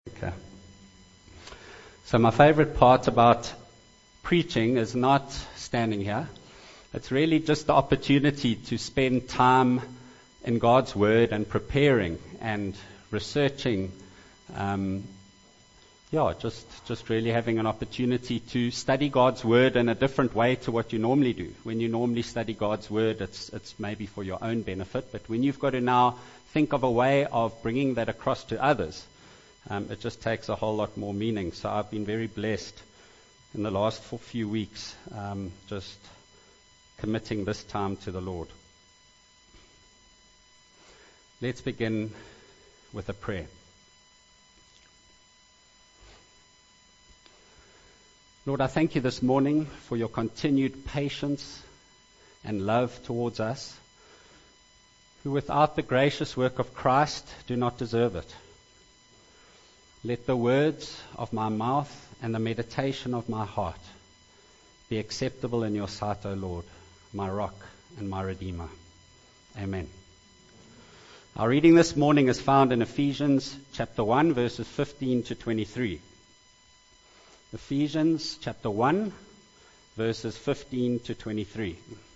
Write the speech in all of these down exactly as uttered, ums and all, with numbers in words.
Okay. So my favorite part about preaching is not standing here. It's really just the opportunity to spend time in God's Word and preparing and researching. Um, yeah, just just really having an opportunity to study God's Word in a different way to what you normally do. When you normally study God's Word, it's it's maybe for your own benefit. But when you've got to now think of a way of bringing that across to others, Um, it just takes a whole lot more meaning. So I've been very blessed in the last few weeks, um, just committing this time to the Lord. Let's begin with a prayer. Lord, I thank you this morning for your continued patience and love towards us, who without the gracious work of Christ do not deserve it. Let the words of my mouth and the meditation of my heart be acceptable in your sight, O Lord, my rock and my redeemer. Amen. Our reading this morning is found in Ephesians chapter one, verses fifteen to twenty-three. Ephesians chapter one, verses fifteen to twenty-three.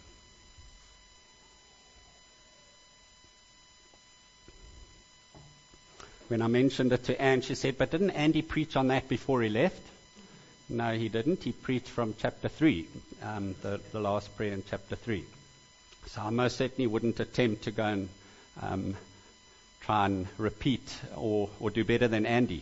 When I mentioned it to Anne, she said, but didn't Andy preach on that before he left? No, he didn't. He preached from chapter three, um, the, the last prayer in chapter three. So I most certainly wouldn't attempt to go and um, try and repeat or, or do better than Andy.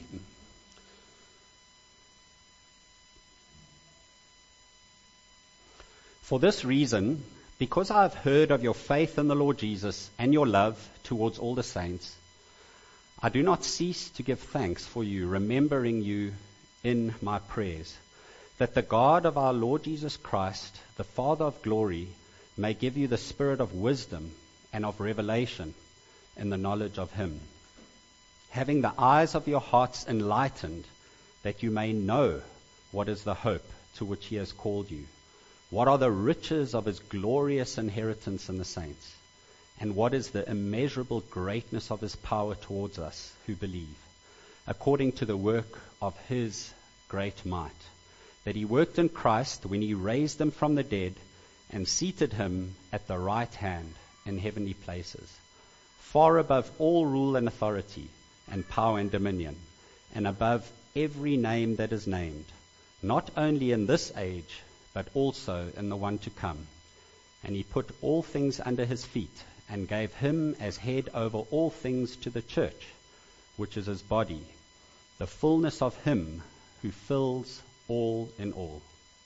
For this reason, because I have heard of your faith in the Lord Jesus and your love towards all the saints, I do not cease to give thanks for you, remembering you in my prayers, that the God of our Lord Jesus Christ, the Father of glory, may give you the spirit of wisdom and of revelation in the knowledge of him, having the eyes of your hearts enlightened, that you may know what is the hope to which he has called you, what are the riches of his glorious inheritance in the saints, and what is the immeasurable greatness of his power towards us who believe, according to the work of his great might, that he worked in Christ when he raised him from the dead and seated him at the right hand in heavenly places, far above all rule and authority and power and dominion, and above every name that is named, not only in this age, but also in the one to come. And he put all things under his feet, and gave him as head over all things to the church, which is his body, the fullness of him who fills all in all.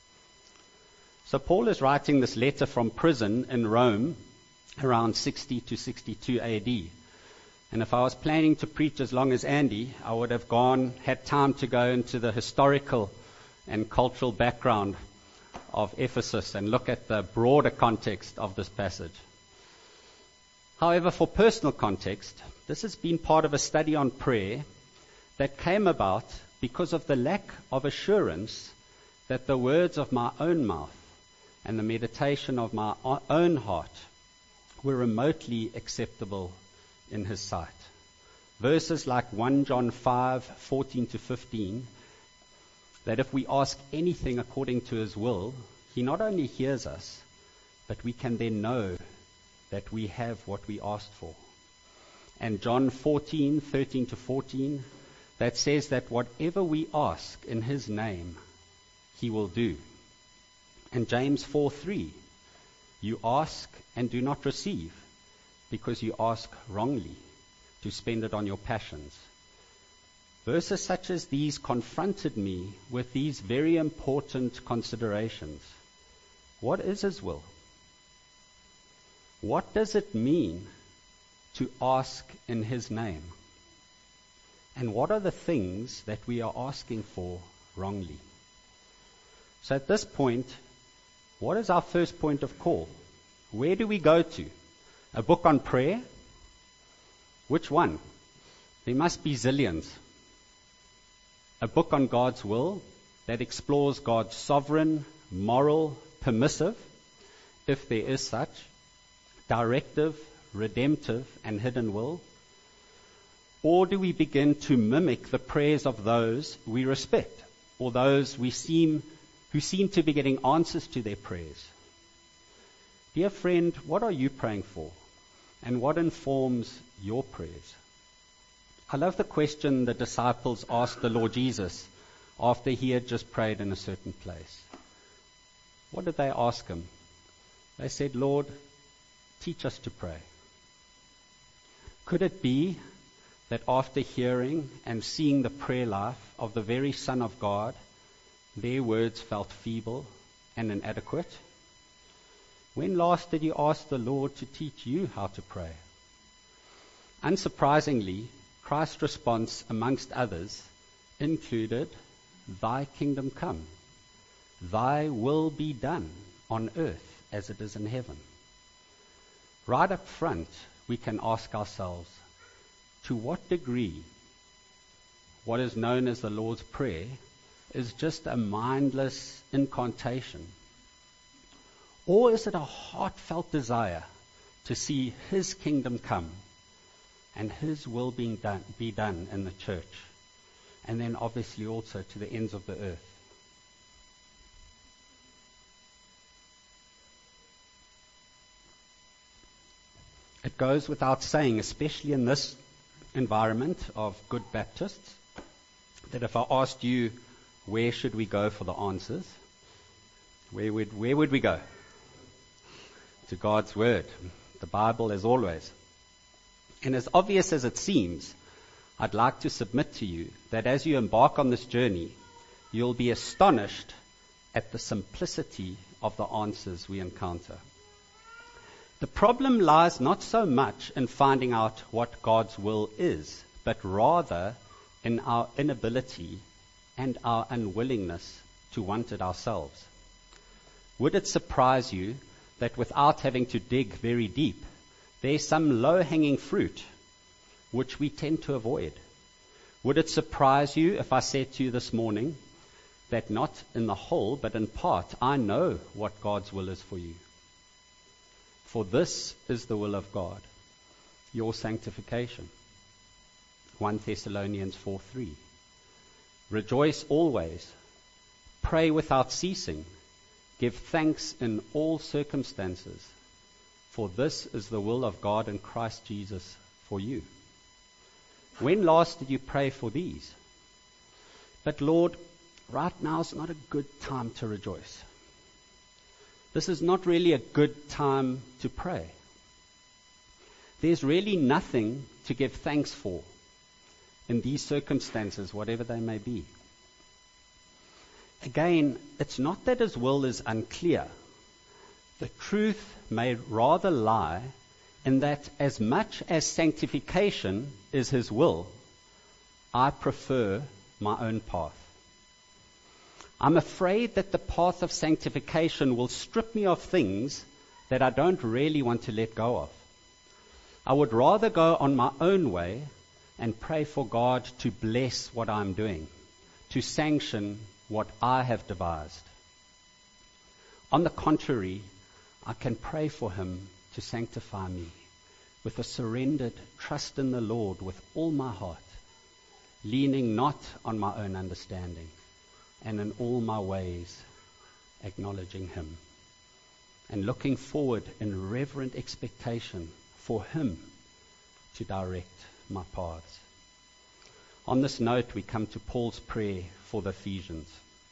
So Paul is writing this letter from prison in Rome around sixty to sixty-two A D. And if I was planning to preach as long as Andy, I would have gone, had time to go into the historical and cultural background of Ephesus and look at the broader context of this passage. However, for personal context, this has been part of a study on prayer that came about because of the lack of assurance that the words of my own mouth and the meditation of my own heart were remotely acceptable in his sight. Verses like First John five, fourteen to fifteen, that if we ask anything according to his will, he not only hears us, but we can then know that we have what we asked for. And John fourteen, thirteen to fourteen, that says that whatever we ask in his name, he will do. And James four, three, you ask and do not receive, because you ask wrongly, to spend it on your passions. Verses such as these confronted me with these very important considerations. What is his will? What does it mean to ask in his name? And what are the things that we are asking for wrongly? So at this point, what is our first point of call? Where do we go to? A book on prayer? Which one? There must be zillions. A book on God's will that explores God's sovereign, moral, permissive, if there is such, directive, redemptive, and hidden will. Or do we begin to mimic the prayers of those we respect, or those we seem who seem to be getting answers to their prayers? Dear friend, what are you praying for? And what informs your prayers? I love the question the disciples asked the Lord Jesus after he had just prayed in a certain place. What did they ask him? They said, Lord, teach us to pray. Could it be that after hearing and seeing the prayer life of the very Son of God, their words felt feeble and inadequate? When last did you ask the Lord to teach you how to pray? Unsurprisingly, Christ's response, amongst others, included, Thy kingdom come, Thy will be done on earth as it is in heaven. Right up front, we can ask ourselves, to what degree what is known as the Lord's Prayer is just a mindless incantation? Or is it a heartfelt desire to see His kingdom come and His will being done, be done in the church, and then obviously also to the ends of the earth? It goes without saying, especially in this environment of good Baptists, that if I asked you, where should we go for the answers, where would where would we go? To God's Word, the Bible as always. And as obvious as it seems, I'd like to submit to you that as you embark on this journey, you'll be astonished at the simplicity of the answers we encounter. The problem lies not so much in finding out what God's will is, but rather in our inability and our unwillingness to want it ourselves. Would it surprise you that without having to dig very deep, there's some low-hanging fruit which we tend to avoid? Would it surprise you if I said to you this morning that not in the whole, but in part, I know what God's will is for you? For this is the will of God, your sanctification. First Thessalonians four three. Rejoice always, pray without ceasing, give thanks in all circumstances, for this is the will of God in Christ Jesus for you. When last did you pray for these? But Lord, right now is not a good time to rejoice. This is not really a good time to pray. There's really nothing to give thanks for in these circumstances, whatever they may be. Again, it's not that His will is unclear. The truth may rather lie in that as much as sanctification is His will, I prefer my own path. I'm afraid that the path of sanctification will strip me of things that I don't really want to let go of. I would rather go on my own way and pray for God to bless what I'm doing, to sanction what I have devised. On the contrary, I can pray for Him to sanctify me with a surrendered trust in the Lord with all my heart, leaning not on my own understanding, and in all my ways acknowledging Him, and looking forward in reverent expectation for Him to direct my paths. On this note, we come to Paul's prayer for the Ephesians.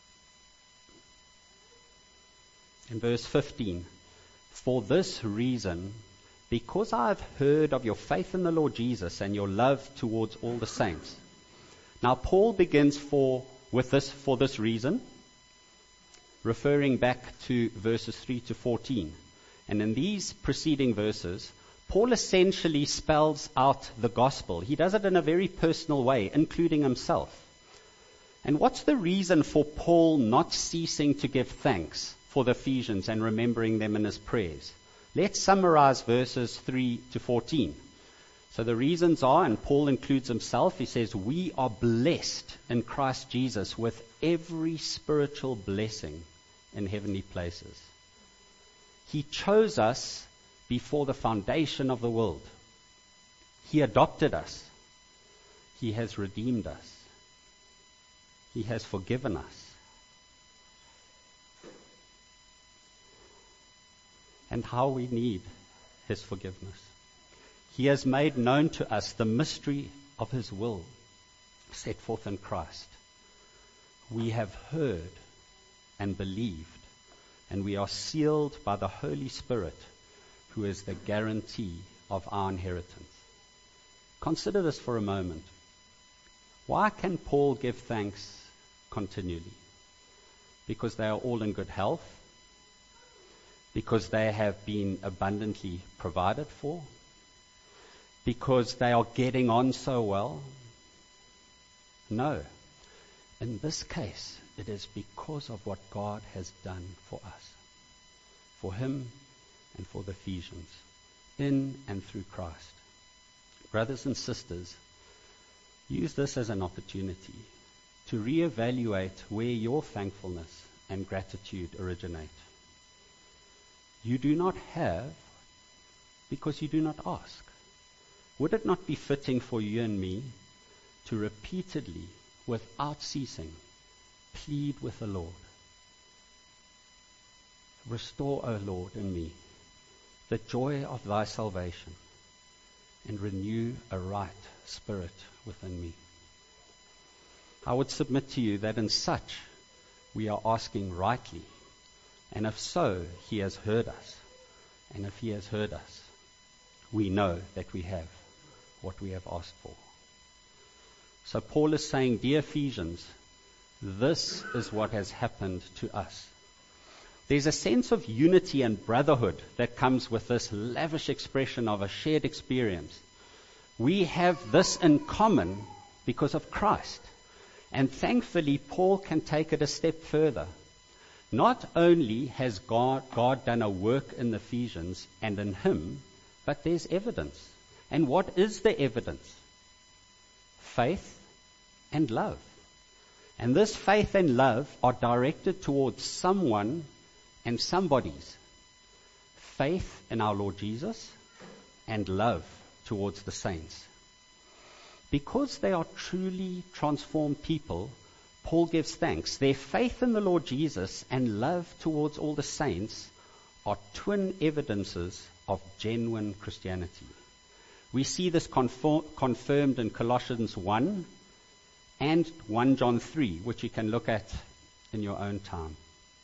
In verse fifteen, for this reason, because I have heard of your faith in the Lord Jesus and your love towards all the saints. Now Paul begins for with this for this reason, referring back to verses three to fourteen. And in these preceding verses, Paul essentially spells out the gospel. He does it in a very personal way, including himself. And what's the reason for Paul not ceasing to give thanks for the Ephesians and remembering them in his prayers? Let's summarize verses three to fourteen. So the reasons are, and Paul includes himself, he says, we are blessed in Christ Jesus with every spiritual blessing in heavenly places. He chose us before the foundation of the world. He adopted us. He has redeemed us. He has forgiven us. And how we need His forgiveness. He has made known to us the mystery of His will set forth in Christ. We have heard and believed, and we are sealed by the Holy Spirit, who is the guarantee of our inheritance. Consider this for a moment. Why can Paul give thanks continually? Because they are all in good health? Because they have been abundantly provided for? Because they are getting on so well? No. In this case, it is because of what God has done for us, for him and for the Ephesians, in and through Christ. Brothers and sisters, use this as an opportunity to reevaluate where your thankfulness and gratitude originate. You do not have because you do not ask. Would it not be fitting for you and me to repeatedly, without ceasing, plead with the Lord? Restore, O Lord, in me the joy of thy salvation, and renew a right spirit within me. I would submit to you that in such we are asking rightly, and if so, he has heard us. And if he has heard us, we know that we have what we have asked for. So Paul is saying, dear Ephesians, this is what has happened to us. There's a sense of unity and brotherhood that comes with this lavish expression of a shared experience. We have this in common because of Christ. And thankfully, Paul can take it a step further. Not only has God, God done a work in the Ephesians and in him, but there's evidence. And what is the evidence? Faith and love. And this faith and love are directed towards someone and somebody's. Faith in our Lord Jesus and love towards the saints. Because they are truly transformed people, Paul gives thanks. Their faith in the Lord Jesus and love towards all the saints are twin evidences of genuine Christianity. We see this conform, confirmed in Colossians one and First John three, which you can look at in your own time.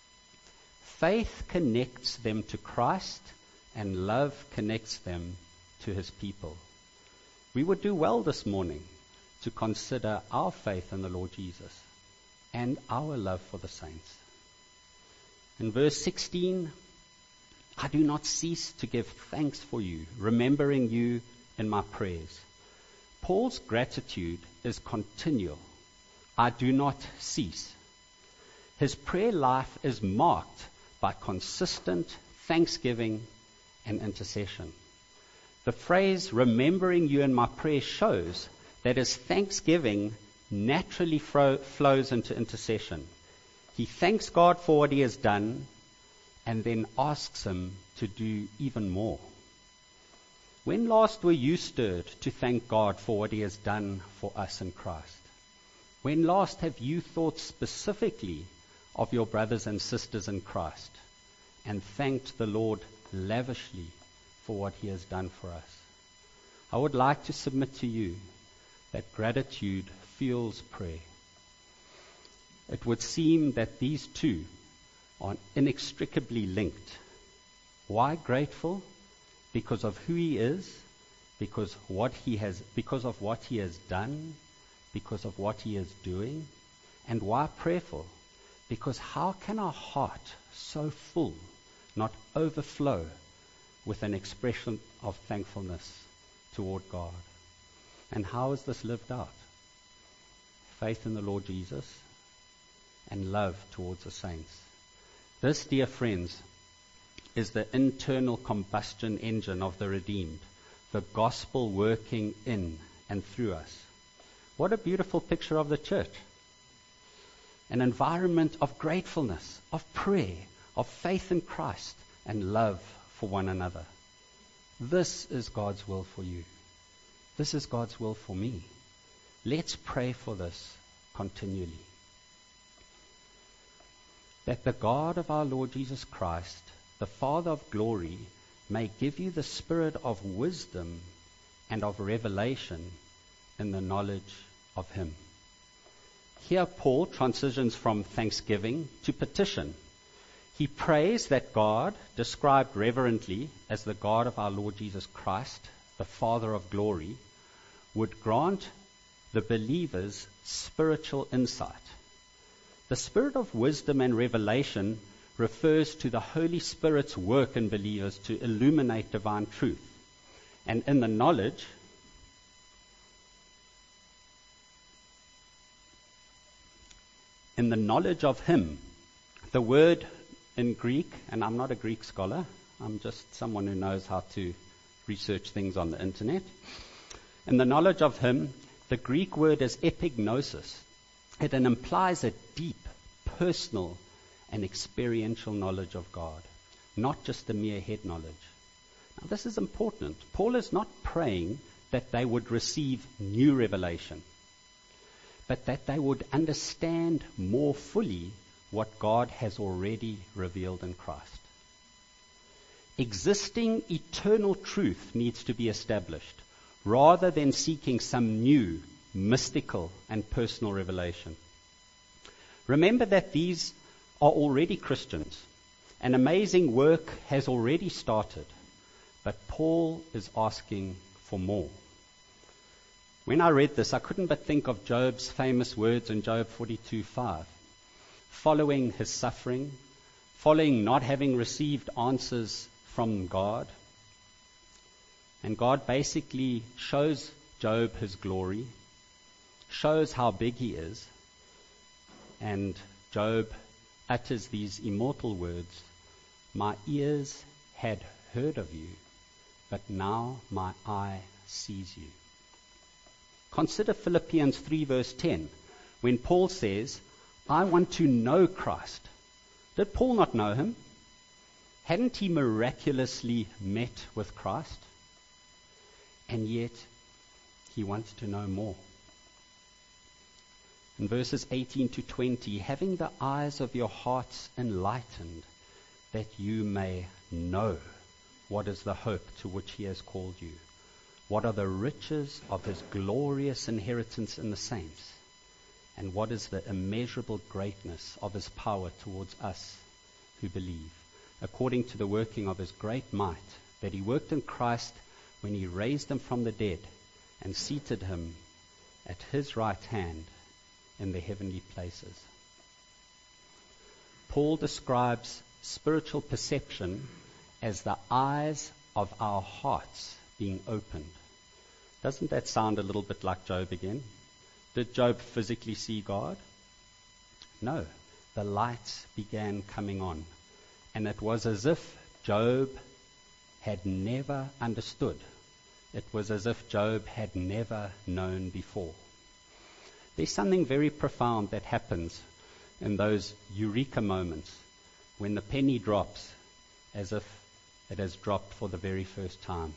Faith connects them to Christ, and love connects them to his people. We would do well this morning to consider our faith in the Lord Jesus and our love for the saints. In verse sixteen, I do not cease to give thanks for you, remembering you in my prayers. Paul's gratitude is continual. I do not cease. His prayer life is marked by consistent thanksgiving and intercession. The phrase, remembering you in my prayer, shows that his thanksgiving naturally fro- flows into intercession. He thanks God for what he has done and then asks him to do even more. When last were you stirred to thank God for what he has done for us in Christ? When last have you thought specifically of your brothers and sisters in Christ and thanked the Lord lavishly for what he has done for us? I would like to submit to you that gratitude fuels prayer. It would seem that these two are inextricably linked. Why grateful? Because of who he is, because what he has, because of what he has done, because of what he is doing. And why prayerful? Because how can our heart, so full, not overflow with an expression of thankfulness toward God? And how is this lived out? Faith in the Lord Jesus and love towards the saints. This, dear friends, is the internal combustion engine of the redeemed, the gospel working in and through us. What a beautiful picture of the church. An environment of gratefulness, of prayer, of faith in Christ, and love for one another. This is God's will for you. This is God's will for me. Let's pray for this continually. That the God of our Lord Jesus Christ, the Father of glory, may give you the spirit of wisdom and of revelation in the knowledge of him. Here Paul transitions from thanksgiving to petition. He prays that God, described reverently as the God of our Lord Jesus Christ, the Father of glory, would grant the believers spiritual insight. The spirit of wisdom and revelation refers to the Holy Spirit's work in believers to illuminate divine truth. And in the knowledge, in the knowledge of him, the word in Greek, and I'm not a Greek scholar, I'm just someone who knows how to research things on the internet. In the knowledge of him, the Greek word is epignosis. It implies a deep, personal, and experiential knowledge of God, not just a mere head knowledge. Now, this is important. Paul is not praying that they would receive new revelation, but that they would understand more fully what God has already revealed in Christ. Existing eternal truth needs to be established, rather than seeking some new, mystical, and personal revelation. Remember that these are already Christians. An amazing work has already started, but Paul is asking for more. When I read this, I couldn't but think of Job's famous words in Job forty-two five. Following his suffering, following not having received answers from God, and God basically shows Job his glory, shows how big he is, and Job utters these immortal words, "My ears had heard of you, but now my eye sees you." Consider Philippians three verse ten, when Paul says, "I want to know Christ." Did Paul not know him? Hadn't he miraculously met with Christ? And yet, he wants to know more. In verses eighteen to twenty, having the eyes of your hearts enlightened, that you may know what is the hope to which he has called you, what are the riches of his glorious inheritance in the saints, and what is the immeasurable greatness of his power towards us who believe, according to the working of his great might, that he worked in Christ when he raised him from the dead and seated him at his right hand in the heavenly places. Paul describes spiritual perception as the eyes of our hearts being opened. Doesn't that sound a little bit like Job again? Did Job physically see God? No. The lights began coming on, and it was as if Job had never understood. It was as if Job had never known before. There's something very profound that happens in those eureka moments when the penny drops as if it has dropped for the very first time.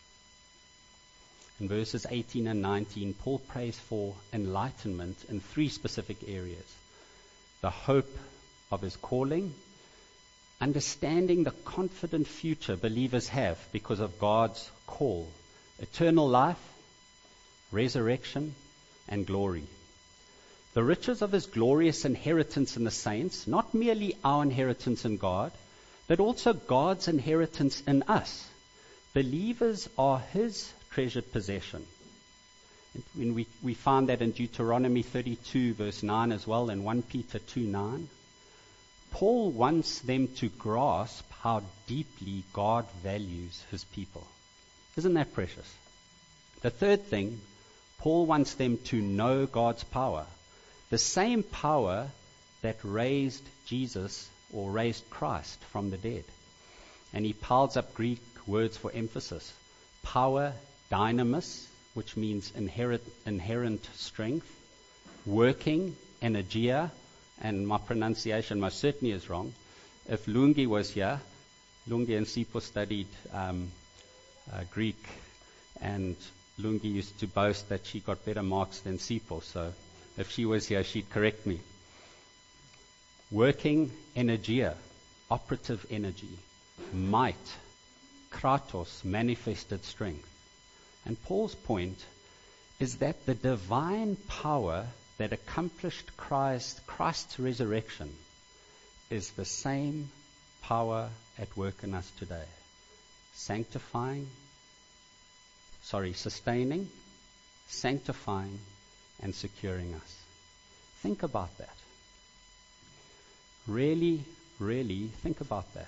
In verses eighteen and nineteen, Paul prays for enlightenment in three specific areas. The hope of his calling, understanding the confident future believers have because of God's call, eternal life, resurrection, and glory. The riches of his glorious inheritance in the saints, not merely our inheritance in God, but also God's inheritance in us. Believers are his treasured possession. And when we, we find that in Deuteronomy thirty-two verse nine as well, and First Peter two nine. Paul wants them to grasp how deeply God values his people. Isn't that precious? The third thing, Paul wants them to know God's power. The same power that raised Jesus or raised Christ from the dead. And he piles up Greek words for emphasis. Power, dynamis, which means inherent, inherent strength. Working, energia, and my pronunciation most certainly is wrong. If Lungi was here, Lungi and Sipo studied um, uh, Greek, and Lungi used to boast that she got better marks than Sipho, so if she was here, she'd correct me. Working energia, operative energy, might, kratos, manifested strength. And Paul's point is that the divine power that accomplished Christ, Christ's resurrection is the same power at work in us today. Sanctifying, sorry, sustaining, sanctifying, and securing us. Think about that. Really, really think about that.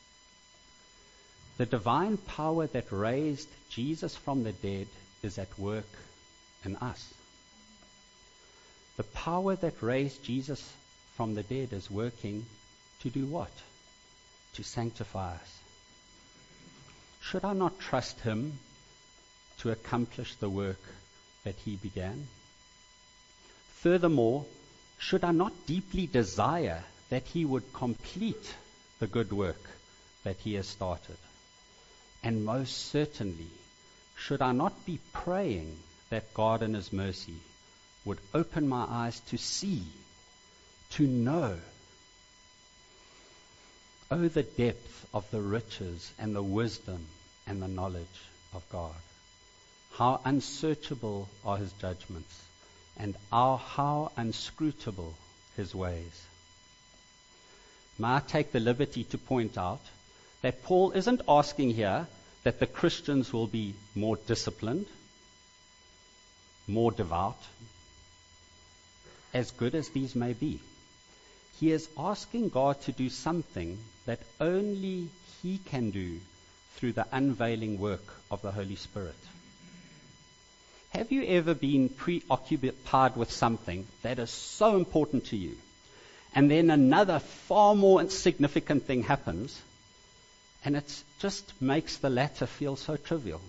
The divine power that raised Jesus from the dead is at work in us. The power that raised Jesus from the dead is working to do what? To sanctify us. Should I not trust him to accomplish the work that he began? Furthermore, should I not deeply desire that he would complete the good work that he has started? And most certainly, should I not be praying that God in his mercy would open my eyes to see, to know? Oh, the depth of the riches and the wisdom and the knowledge of God. How unsearchable are his judgments, and how, how inscrutable his ways. May I take the liberty to point out that Paul isn't asking here that the Christians will be more disciplined, more devout, as good as these may be. He is asking God to do something that only he can do through the unveiling work of the Holy Spirit. Have you ever been preoccupied with something that is so important to you, and then another far more insignificant thing happens, and it just makes the latter feel so trivial?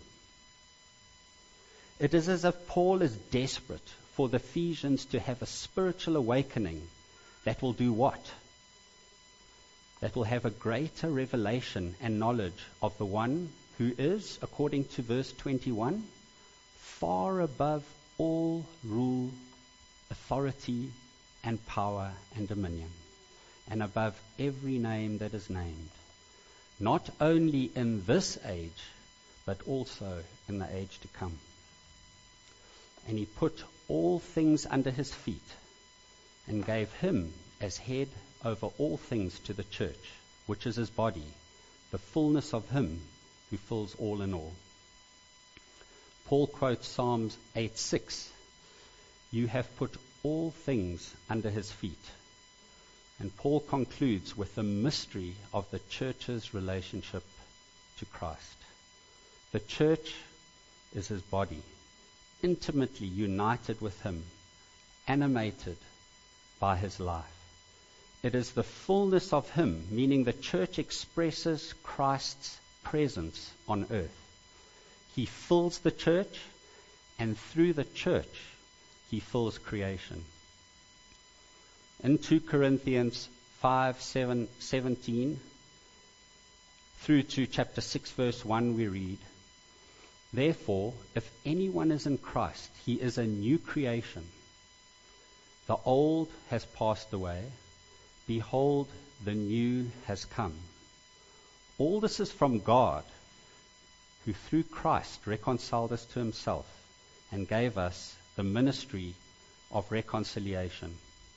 It is as if Paul is desperate for the Ephesians to have a spiritual awakening that will do what? That will have a greater revelation and knowledge of the one who is, according to verse twenty-one, far above all rule, authority, and power and dominion, and above every name that is named, not only in this age, but also in the age to come. And he put all things under his feet, and gave him as head over all things to the church, which is his body, the fullness of him who fills all in all. Paul quotes Psalms eight six. You have put all things under his feet. And Paul concludes with the mystery of the church's relationship to Christ. The church is his body, intimately united with him, animated by his life. It is the fullness of him, meaning the church expresses Christ's presence on earth. He fills the church, and through the church, he fills creation. In two Corinthians five, seven, seventeen through to chapter six, verse one, we read, Therefore, if anyone is in Christ, he is a new creation. The old has passed away. Behold, the new has come. All this is from God, who through Christ reconciled us to himself and gave us the ministry of reconciliation.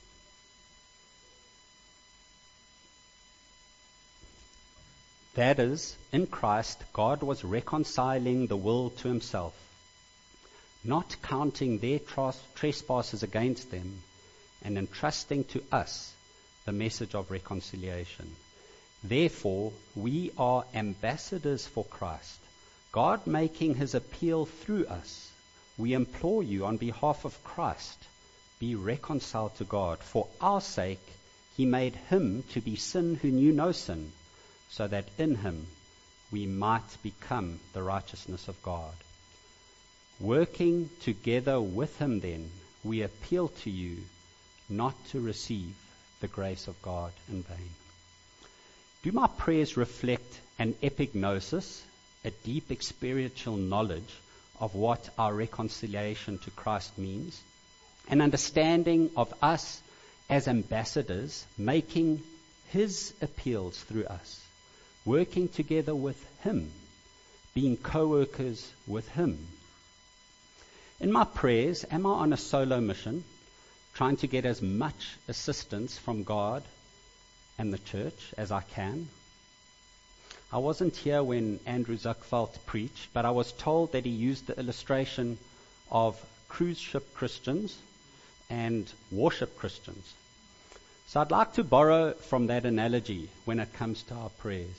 That is, in Christ, God was reconciling the world to himself, not counting their trespasses against them, and entrusting to us the message of reconciliation. Therefore, we are ambassadors for Christ, God making his appeal through us. We implore you on behalf of Christ, be reconciled to God. For our sake, he made him to be sin who knew no sin, so that in him we might become the righteousness of God. Working together with him then, we appeal to you not to receive the grace of God in vain. Do my prayers reflect an epignosis, a deep experiential knowledge of what our reconciliation to Christ means, an understanding of us as ambassadors, making His appeals through us, working together with Him, being co-workers with Him. In my prayers, am I on a solo mission, trying to get as much assistance from God and the church as I can? I wasn't here when Andrew Zuckveld preached, but I was told that he used the illustration of cruise ship Christians and warship Christians. So I'd like to borrow from that analogy when it comes to our prayers.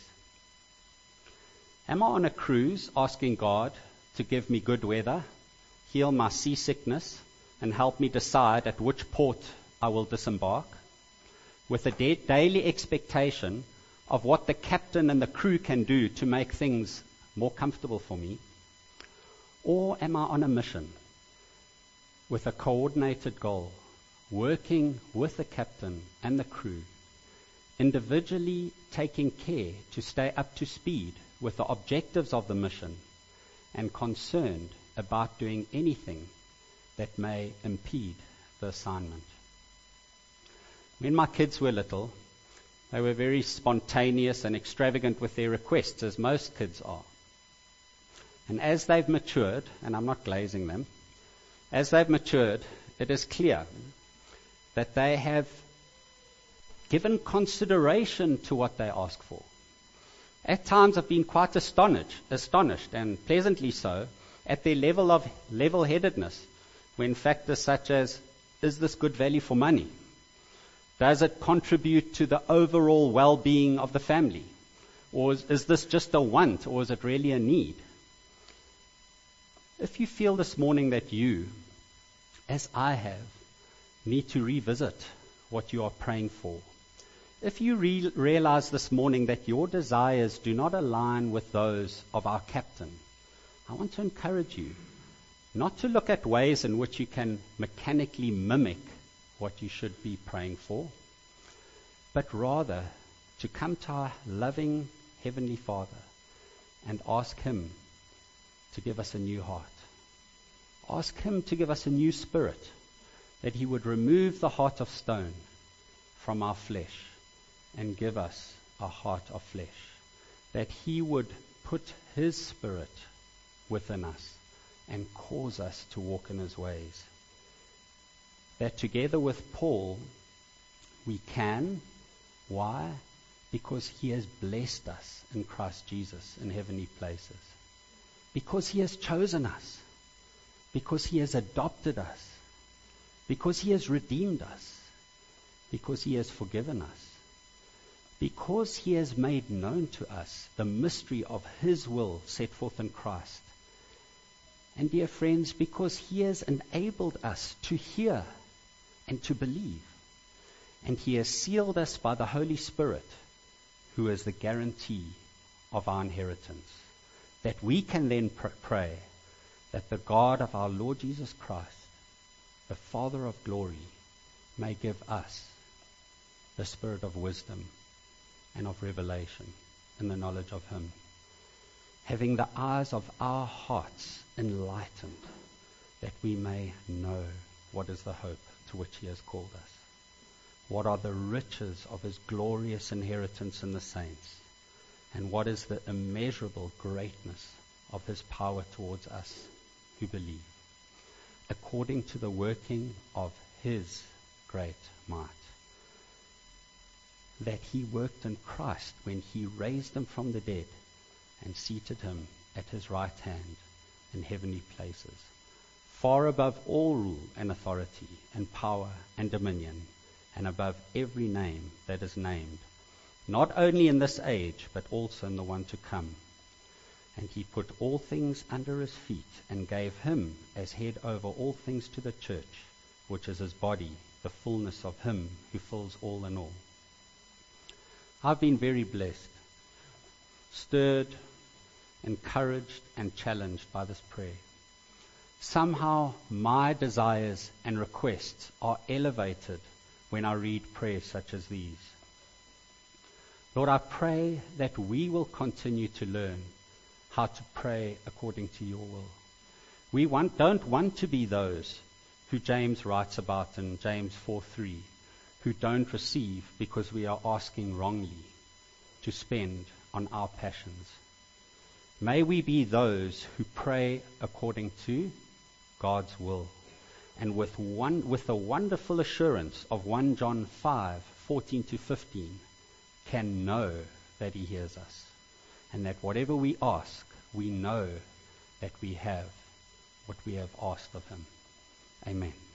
Am I on a cruise asking God to give me good weather, heal my seasickness, and help me decide at which port I will disembark, with a da- daily expectation of what the captain and the crew can do to make things more comfortable for me? Or am I on a mission with a coordinated goal, working with the captain and the crew, individually taking care to stay up to speed with the objectives of the mission, and concerned about doing anything that may impede the assignment? When my kids were little, they were very spontaneous and extravagant with their requests, as most kids are. And as they've matured, and I'm not glazing them, as they've matured, it is clear that they have given consideration to what they ask for. At times I've been quite astonished, astonished, and pleasantly so, at their level of level-headedness, when factors such as, is this good value for money? Does it contribute to the overall well-being of the family? Or is, is this just a want, or is it really a need? If you feel this morning that you, as I have, need to revisit what you are praying for, if you re- realize this morning that your desires do not align with those of our captain, I want to encourage you not to look at ways in which you can mechanically mimic what you should be praying for, but rather to come to our loving Heavenly Father and ask Him to give us a new heart. Ask Him to give us a new spirit, that He would remove the heart of stone from our flesh and give us a heart of flesh, that He would put His Spirit within us and cause us to walk in His ways. That together with Paul, we can. Why? Because He has blessed us in Christ Jesus in heavenly places. Because He has chosen us. Because He has adopted us. Because He has redeemed us. Because He has forgiven us. Because He has made known to us the mystery of His will set forth in Christ. And dear friends, because He has enabled us to hear and to believe. And He has sealed us by the Holy Spirit, who is the guarantee of our inheritance. That we can then pr- pray that the God of our Lord Jesus Christ, the Father of glory, may give us the spirit of wisdom and of revelation in the knowledge of Him. Having the eyes of our hearts enlightened, that we may know what is the hope to which He has called us. What are the riches of His glorious inheritance in the saints? And what is the immeasurable greatness of His power towards us who believe? According to the working of His great might, that He worked in Christ when He raised Him from the dead and seated Him at His right hand in heavenly places, far above all rule and authority and power and dominion, and above every name that is named, not only in this age, but also in the one to come. And He put all things under His feet, and gave Him as head over all things to the church, which is His body, the fullness of Him who fills all in all. I've been very blessed, stirred, encouraged, and challenged by this prayer. Somehow my desires and requests are elevated when I read prayers such as these. Lord, I pray that we will continue to learn how to pray according to Your will. We want, don't want to be those who James writes about in James four three, who don't receive because we are asking wrongly to spend on our passions. May we be those who pray according to God's will, and with one with the wonderful assurance of First John five fourteen to fifteen, can know that He hears us, and that whatever we ask, we know that we have what we have asked of Him. Amen.